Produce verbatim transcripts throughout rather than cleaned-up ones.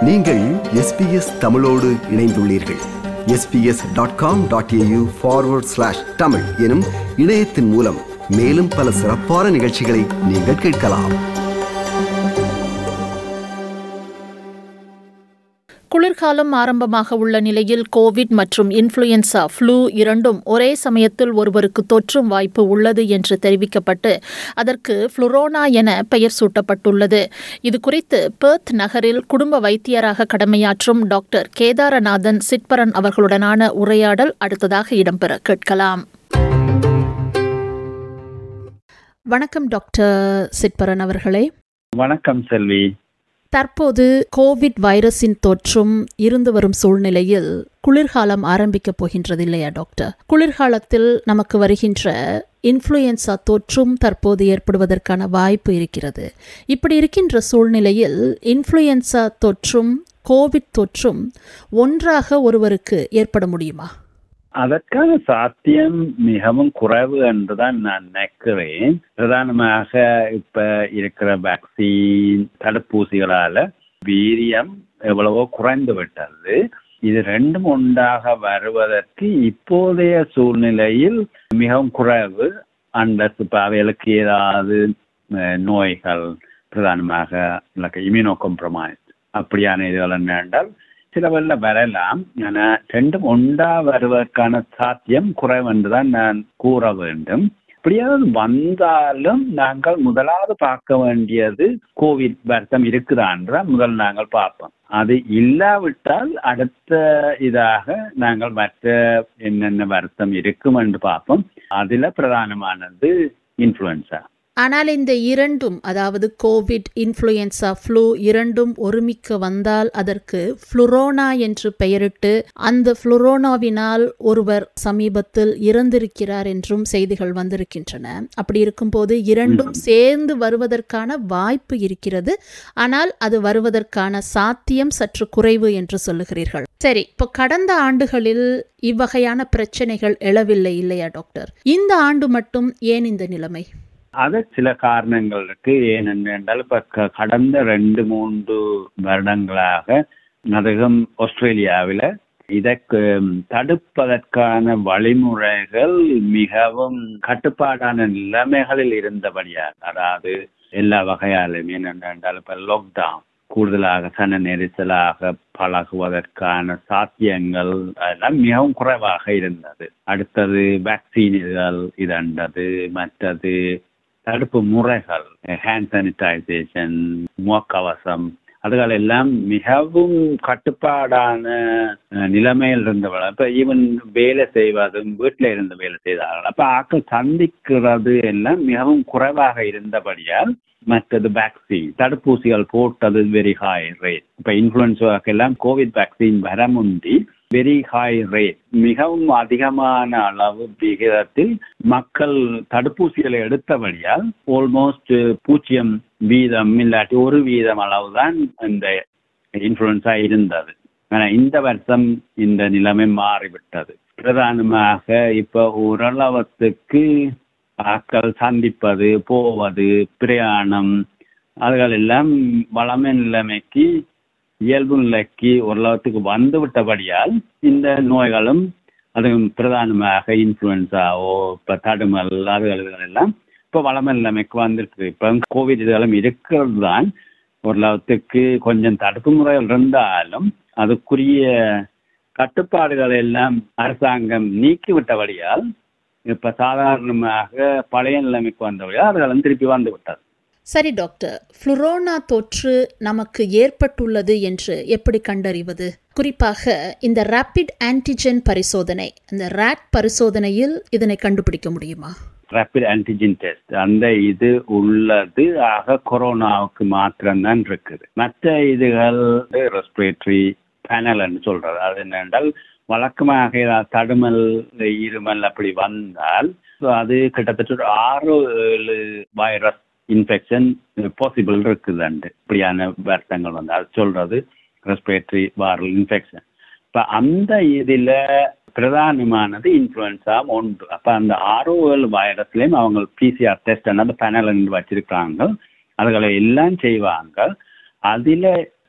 நீங்கள் எஸ்பிஎஸ் தமிழோடு இணைந்துள்ளீர்கள். SBS dot com dot AU forward slash Tamil எனும் இணையத்தின் மூலம் மேலும் பல சிறப்பான நிகழ்ச்சிகளை நீங்கள் கேட்கலாம். குளிர்காலம் ஆரம்பமாக உள்ள நிலையில் கோவிட் மற்றும் இன்ஃப்ளூயன்சா ஃப்ளூ இரண்டும் ஒரே சமயத்தில் ஒருவருக்கு தொற்றும் வாய்ப்பு உள்ளது என்று தெரிவிக்கப்பட்டு அதற்கு ஃப்ளூரோனா என பெயர் சூட்டப்பட்டுள்ளது. இது குறித்து பெர்த் நகரில் குடும்ப வைத்தியராக கடமையாற்றும் டாக்டர் கேதாரநாதன் சிட்பரன் அவர்களுடனான உரையாடல் அடுத்ததாக இடம்பெற கேட்கலாம். வணக்கம் டாக்டர் சிட்பரன் அவர்களே. வணக்கம் செல்வி. தற்போது கோவிட் வைரஸின் தொற்றும் இருந்து வரும் சூழ்நிலையில் குளிர்காலம் ஆரம்பிக்கப் போகின்றது இல்லையா டாக்டர்? குளிர்காலத்தில் நமக்கு வருகின்ற இன்ஃப்ளூயன்சா தொற்றும் தற்போது ஏற்படுவதற்கான வாய்ப்பு இருக்கிறது. இப்படி இருக்கின்ற சூழ்நிலையில் இன்ஃப்ளூயன்சா தொற்றும் கோவிட் தொற்றும் ஒன்றாக ஒருவருக்கு ஏற்பட முடியுமா? அதற்கான சாத்தியம் மிகவும் குறைவு என்றுதான் நான் நினைக்கிறேன். பிரதானமாக இப்ப இருக்கிற வேக்சின் தடுப்பூசிகளால வீரியம் எவ்வளவோ குறைந்து விட்டது. இது ரெண்டும் ஒன்றாக வருவதற்கு இப்போதைய சூழ்நிலையில் மிகவும் குறைவு. அந்த இப்ப அவைகளுக்கு ஏதாவது நோய்கள் பிரதானமாக இம்யூனோ காம்ப்ரமைஸ் அப்படியான இதுகள் என்னென்றால் சில வெள்ள வரலாம். ஆனால் ரெண்டும் ஒன்றா வருவதற்கான சாத்தியம் குறைவு என்றுதான் நான் கூற வேண்டும். அப்படியாவது வந்தாலும் நாங்கள் முதலாவது பார்க்க வேண்டியது கோவிட் வருத்தம் இருக்குதான்ற முதல் நாங்கள் பார்ப்போம். அது இல்லாவிட்டால் அடுத்த இதாக நாங்கள் மற்ற என்னென்ன வருத்தம் இருக்கும் என்று பார்ப்போம். அதில் பிரதானமானது இன்ஃப்ளூயன்சா. ஆனால் இந்த இரண்டும், அதாவது கோவிட், இன்ஃப்ளூயன்சா, ஃப்ளூ இரண்டும் ஒருமிக்க வந்தால் அதற்கு ஃப்ளூரோனா என்று பெயரிட்டு அந்த ஃப்ளூரோனாவினால் ஒருவர் சமீபத்தில் இறந்திருக்கிறார் என்றும் செய்திகள் வந்திருக்கின்றன. அப்படி இருக்கும்போது இரண்டும் சேர்ந்து வருவதற்கான வாய்ப்பு இருக்கிறது. ஆனால் அது வருவதற்கான சாத்தியம் சற்று குறைவு என்று சொல்லுகிறீர்கள். சரி, இப்போ கடந்த ஆண்டுகளில் இவ்வகையான பிரச்சனைகள் எழவில்லை இல்லையா டாக்டர்? இந்த ஆண்டு மட்டும் ஏன் இந்த நிலைமை? அது சில காரணங்கள் இருக்கு. ஏனென்றால் இப்ப கடந்த ரெண்டு மூன்று வருடங்களாக அதிகம் ஆஸ்திரேலியாவில் இதற்கு தடுப்பதற்கான வழிமுறைகள் மிகவும் கட்டுப்பாடான நிலைமைகளில் இருந்தபடியாக, அதாவது எல்லா வகையாலும் என்னென்றால் இப்ப லாக்டவுன், கூடுதலாக சன நெரிசலாக பழகுவதற்கான சாத்தியங்கள் எல்லாம் மிகவும் குறைவாக இருந்தது. அடுத்தது வேக்சின்கள் இதண்டது, மற்றது தடுப்பு முறைகள், ஹேண்ட் சானிடைசேஷன், முகக்கவசம், அதுகள் எல்லாம் மிகவும் கட்டுப்பாடான நிலைமையில் இருந்தவர்கள். அப்ப ஈவன் வேலை செய்வதும் வீட்டில் இருந்து வேலை செய்தார்கள். அப்ப ஆக்கள் சந்திக்கிறது எல்லாம் மிகவும் குறைவாக இருந்தபடியால் மற்றது வேக்சின் தடுப்பூசிகள் போட்டது வெரி ஹை ரேட். இப்ப இன்ஃப்ளூயன்ஸாக்கு எல்லாம் கோவிட் வேக்சின் வர முந்தி வெரி ஹை ரேட், மிகவும் அதிகமான அளவு விகிதத்தில் மக்கள் தடுப்பூசிகளை எடுத்தபடியால் ஆல்மோஸ்ட் பூஜ்ஜியம் வீதம் இல்லாட்டி ஒரு வீதம் அளவுதான் இந்த இன்ஃப்ளூயன்ஸா இருந்தது. ஆனால் இந்த வருஷம் இந்த நிலைமை மாறிவிட்டது. பிரதானமாக இப்ப ஓரளவுக்கு ஆக்கள் சந்திப்பது, போவது, பிரயாணம், அதுகள் எல்லாம் வளமை நிலைமைக்கு இயல்பு நிலைக்கு ஓரளவுக்கு வந்து விட்டபடியால் இந்த நோய்களும், அதுவும் பிரதானமாக இன்ஃப்ளூயன்ஸாவோ இப்போ தடுமல் அதுகள் எல்லாம் இப்போ வளமை நிலைமைக்கு வந்துட்டு. இப்போ கோவிட் இதெல்லாம் இருக்கிறது தான். ஓரளவுக்கு கொஞ்சம் தடுப்பு முறைகள் இருந்தாலும் அதுக்குரிய கட்டுப்பாடுகள் எல்லாம் அரசாங்கம் நீக்கி விட்டபடியால் இப்ப சாதாரணமாக பழைய நிலைமைக்கு வந்தபடியால் அதுகளும் திருப்பி வந்து விட்டது. சரி டாக்டர், ஃப்ளூரோனா தொற்று நமக்கு ஏற்பட்டுள்ளது என்று எப்படி கண்டறிவது? குறிப்பாக இந்த ரேபிட் ஆன்டிஜென் பரிசோதனை, இந்த ராட் பரிசோதனையில் இதனை கண்டுபிடிக்க முடியுமா? ரேபிட் ஆன்டிஜென் டெஸ்ட் அந்த இது உள்ளது ஆக கொரோனாவுக்கு மாத்திரம்தான் இருக்குது. மற்ற இதுகள் ரெஸ்பிரேட்டரி பேனல் என்று சொல்றது. அது என்னென்றால் வழக்கமாக தடுமல், இருமல் அப்படி வந்தால் அது கிட்டத்தட்ட ஒரு ஆறு ஏழு வைரஸ் இன்ஃபெக்ஷன் பாசிபிள் இருக்குதுண்டு. இப்படியான வருத்தங்கள் வந்து அது சொல்றது ரெஸ்பிரேட்டரி வைரல் இன்ஃபெக்ஷன். இப்போ அந்த இதில் பிரதானமானது இன்ஃப்ளூயன்ஸா ஒன்று. அப்போ அந்த ஆறு ஏழு வைரஸ்லேயும் அவங்க பிசிஆர் டெஸ்ட் அந்த பேனல் வச்சிருக்காங்க. அதுகளை எல்லாம் செய்வாங்க. அதில்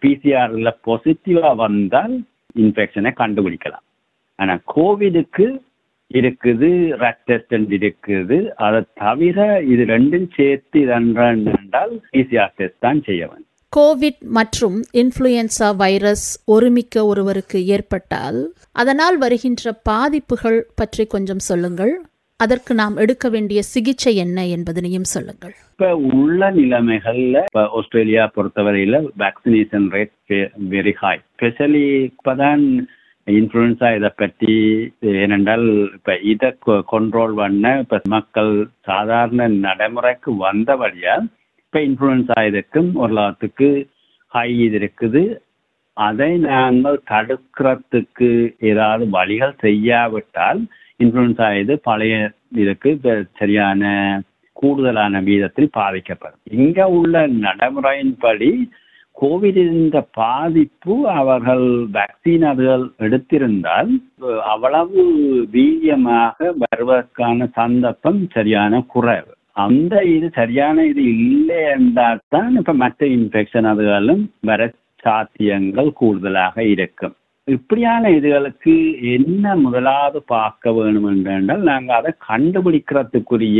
பிசிஆர்ல பாசிட்டிவா வந்தால் இன்ஃபெக்ஷனை கண்டுபிடிக்கலாம். ஆனா கோவிடுக்கு இருக்குது ரேட் டெஸ்ட் இருக்குது. அதை தவிர இது ரெண்டும் சேர்த்து என்றால் பிசிஆர் டெஸ்ட் தான் செய்ய வேண்டும். கோவிட் மற்றும் இன்ஃப்ளூயன்சா வைரஸ் ஒருமிக்க ஒருவருக்கு ஏற்பட்டால் அதனால் வருகின்ற பாதிப்புகள் பற்றி கொஞ்சம் சொல்லுங்கள். அதற்கு நாம் எடுக்க வேண்டிய சிகிச்சை என்ன என்பதனையும் சொல்லுங்கள். இப்ப உள்ள நிலைமைகள்ல இப்ப ஆஸ்திரேலியா பொறுத்தவரையில vaccination rate very high. Specially இப்பதான் இன்ஃப்ளூயன்சா இதை பற்றி ஏனென்றால் இப்ப இதை கண்ட்ரோல் பண்ண இப்ப மக்கள் சாதாரண நடைமுறைக்கு வந்தபடியா இப்ப இன்ஃப்ளூயன்சா இதுக்கும் ஓரளவுக்கு ஹை இது இருக்குது. அதை நாங்கள் தடுக்கிறதுக்கு ஏதாவது வழிகள் செய்யாவிட்டால் இன்ஃப்ளூயன்சா இது பழைய இதுக்கு சரியான கூடுதலான வீதத்தில் பாதிக்கப்படும். இங்க உள்ள நடைமுறையின்படி கோவிட் இந்த பாதிப்பு அவர்கள் வேக்சின் அதுகள் எடுத்திருந்தால் அவ்வளவு வீரியமாக வருவதற்கான சந்தர்ப்பம் சரியான குறைவு. அந்த இது சரியான இது இல்லை என்றால் தான் இப்ப மற்ற இன்ஃபெக்ஷன் அதுகளும் வர சாத்தியங்கள் கூடுதலாக இருக்கும். இப்படியான இதுகளுக்கு என்ன முதலாவது பார்க்க வேணும் என்றால் நாங்கள் அதை கண்டுபிடிக்கிறதுக்குரிய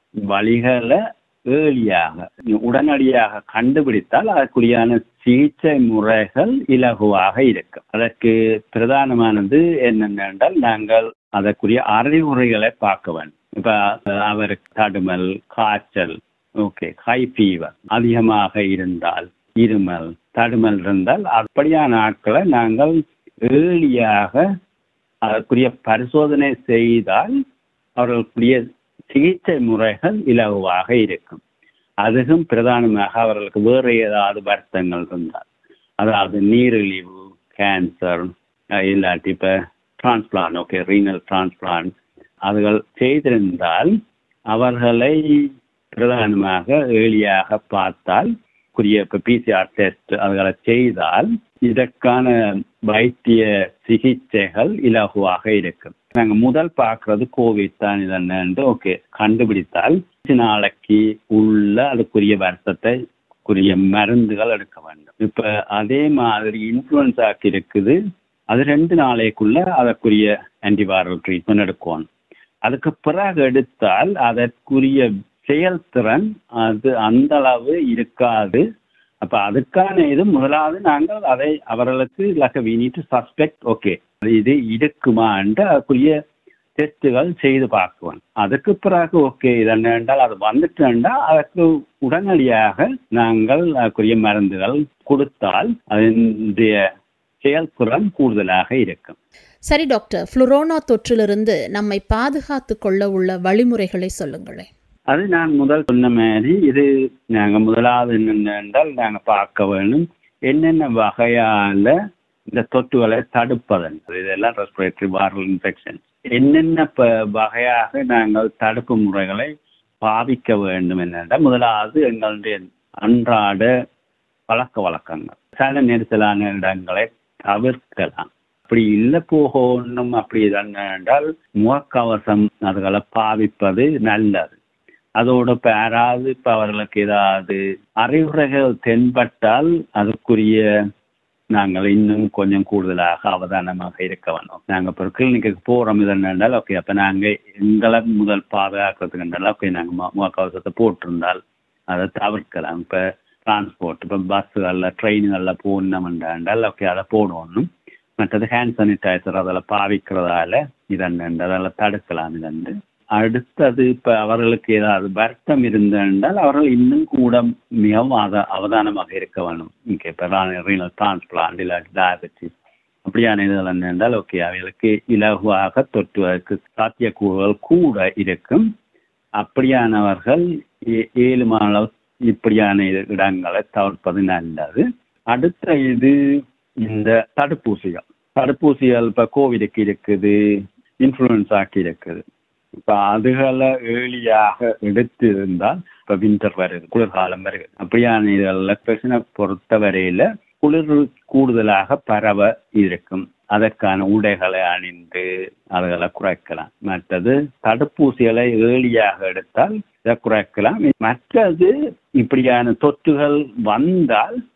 வழிகளை ஏர்லியாக உடனடியாக கண்டுபிடித்தால் அதற்குரியான சிகிச்சை முறைகள் இலகுவாக இருக்கும். அதற்கு பிரதானமானது என்னென்றால் நாங்கள் அதற்குரிய அறிகுறிகளை பார்க்க வேண்டும். இப்ப அவருக்கு தடுமல், காய்ச்சல், ஓகே, ஹை ஃபீவர் அதிகமாக இருந்தால், இருமல், தடுமல் இருந்தால் அப்படியான ஆட்களை நாங்கள் ஏர்லியாக அதற்குரிய பரிசோதனை செய்தால் அவர்களுக்குரிய சிகிச்சை முறைகள் இலகுவாக இருக்கும். அதுவும் பிரதானமாக அவர்களுக்கு வேறு ஏதாவது வருத்தங்கள் இருந்தால், அதாவது நீரிழிவு, கேன்சர், இல்லாட்டி இப்போ டிரான்ஸ்பிளான், ஓகே, ரீனல் டிரான்ஸ்பிளான் அதுகள் செய்திருந்தால் அவர்களை பிரதானமாக ஏர்லியாக பார்த்தால் குறிய இப்போ பிசிஆர் டெஸ்ட் அதுகளை செய்தால் இதற்கான வைத்திய சிகிச்சைகள் இலகுவாக இருக்கும். நாங்கள் முதல் பார்க்கறது கோவிட் தான் இதென்னு ஓகே கண்டுபிடித்தால் நாளைக்கு உள்ள அதுக்குரிய வருத்தத்தை குறிய மருந்துகள் எடுக்க வேண்டும். இப்ப அதே மாதிரி இன்ஃப்ளூயன்ஸாக்கு இருக்குது, அது ரெண்டு நாளைக்குள்ள அதற்குரிய ஆன்டிவைரல் ட்ரீட்மெண்ட் எடுக்கணும். அதுக்கு பிறகு எடுத்தால் அதற்குரிய செயல்திறன் அது அந்த அளவு இருக்காது. அப்ப அதுக்கான இது முதலாவது நாங்கள் அதை அவர்களுக்கு like we need to suspect, okay இது இருக்குமா என்று அதுக்குரிய டெஸ்ட்டுகள் செய்து பார்க்குவோம். அதுக்கு பிறகு ஓகே இதென்றால் அது வந்துட்டுண்டா அதற்கு உடனடியாக நாங்கள் அதுக்குரிய மருந்துகள் கொடுத்தால் அதனுடைய செயல்திறன் கூடுதலாக இருக்கும். சரி டாக்டர், ஃப்ளூரோனா தொற்றிலிருந்து நம்மை பாதுகாத்து கொள்ள உள்ள வழிமுறைகளை சொல்லுங்களேன். அது நான் முதல் சொன்ன மாதிரி இது நாங்கள் முதலாவது என்னென்றால் நாங்கள் பார்க்க வேணும் என்னென்ன வகையால இந்த தொற்றுகளை தடுப்பதன், இதெல்லாம் ரெஸ்பிரேட்டரி வைரல் இன்ஃபெக்ஷன், என்னென்ன வகையாக நாங்கள் தடுப்பு முறைகளை பாவிக்க வேண்டும் என்னென்றால் முதலாவது எங்களுடைய அன்றாட பழக்க வழக்கங்கள், சில நெரிசலான இடங்களை தவிர்க்கலாம். அப்படி இல்லை போகணும் அப்படி என்றால் முகக்கவசம் அதுகளை பாவிப்பது நல்லது. அதோட இப்போ யாராவது இப்போ அவர்களுக்கு ஏதாவது அறிவுரைகள் தென்பட்டால் அதுக்குரிய நாங்கள் இன்னும் கொஞ்சம் கூடுதலாக அவதானமாக இருக்க வேணும். நாங்கள் இப்போ கிளினிக்கு போகிறோம் இதென்றால் ஓகே அப்போ நாங்கள் எங்களை முதல் பாதுகாக்கிறதுக்குன்றால் ஓகே நாங்கள் முகக்கவசத்தை போட்டிருந்தால் அதை தவிர்க்கலாம். இப்போ டிரான்ஸ்போர்ட் இப்போ பஸ்ஸுகளில் ட்ரெயின்களில் போடணும்ன்றால் ஓகே அதை போடணும். மற்றது ஹேண்ட் சானிடைசர் அதில் பாவிக்கிறதால இதென்று அதெல்லாம் தடுக்கலாம். இதென்று அடுத்தது இப்போ அவர்களுக்கு ஏதாவது வருத்தம் இருந்தென்றால் அவர்கள் இன்னும் கூட மிகவும் அவ அவதானமாக இருக்க வேணும். இங்கே இப்போ ரீனல் டிரான்ஸ்பிளான்ட் இல்லாட்டி டயபெட்டிஸ் அப்படியான இதில் என்றால் ஓகே அவர்களுக்கு இலகுவாக தொற்றுவதற்கு சாத்தியக்கூறுகள் கூட இருக்கும். அப்படியானவர்கள் ஏழு அளவு இப்படியான இடங்களை தவிர்ப்பது நல்லது. அடுத்த இது இந்த தடுப்பூசிகள் தடுப்பூசிகள் இப்போ கோவிடுக்கு இருக்குது, இன்ஃப்ளூயன்ஸாக்கு இருக்குது. இப்போ அதுகளை ஏர்லியாக எடுத்து இருந்தால் இப்போ வின்டர் வருது, குளிர்காலம் வருது, அப்படியான இதெல்லாம் பிரச்சனை பொறுத்த வரையில குளிர் கூடுதலாக பரவ இருக்கும். அதற்கான உடைகளை அணிந்து அதுகளை குறைக்கலாம். மற்றது தடுப்பூசிகளை ஏர்லியாக எடுத்தால் இதை குறைக்கலாம். மற்றது இப்படியான தொற்றுகள் வந்தால்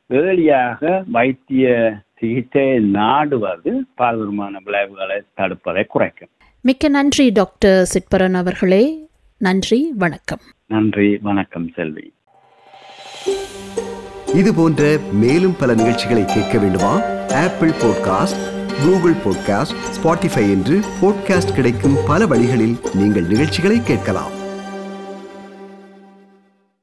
ஏர்லியாக வைத்திய சிகிச்சையை நாடுவது பால்வருமான விளைவுகளை தடுப்பதை குறைக்கும். மிக்க நன்றி டாக்டர் சிட்பரன் அவர்களே. நன்றி, வணக்கம். நன்றி, வணக்கம் செல்வி. இது போன்ற மேலும் பல நிகழ்ச்சிகளை கேட்க வேண்டுமா? Apple podcast, Google podcast, Spotify என்று பாட்காஸ்ட் கிடைக்கும் பல வழிகளில் நீங்கள் நிகழ்ச்சிகளை கேட்கலாம்.